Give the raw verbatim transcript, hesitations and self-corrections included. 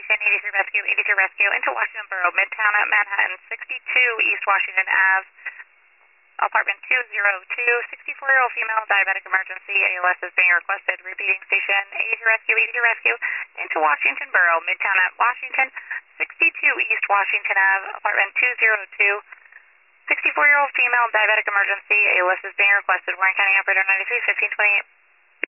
Washington, eighty-three Rescue, eighty-three Rescue, into Washington Borough, Midtown at Manhattan, sixty-two East Washington Avenue, apartment two oh two, sixty-four-year-old female, diabetic emergency, A L S is being requested. Repeating station, eighty-three Rescue, eighty-three Rescue, into Washington Borough, Midtown at Washington, sixty-two East Washington Avenue, apartment two oh two, sixty-four-year-old female, diabetic emergency, A L S is being requested. Warren County Operator ninety-three, fifteen twenty-eight.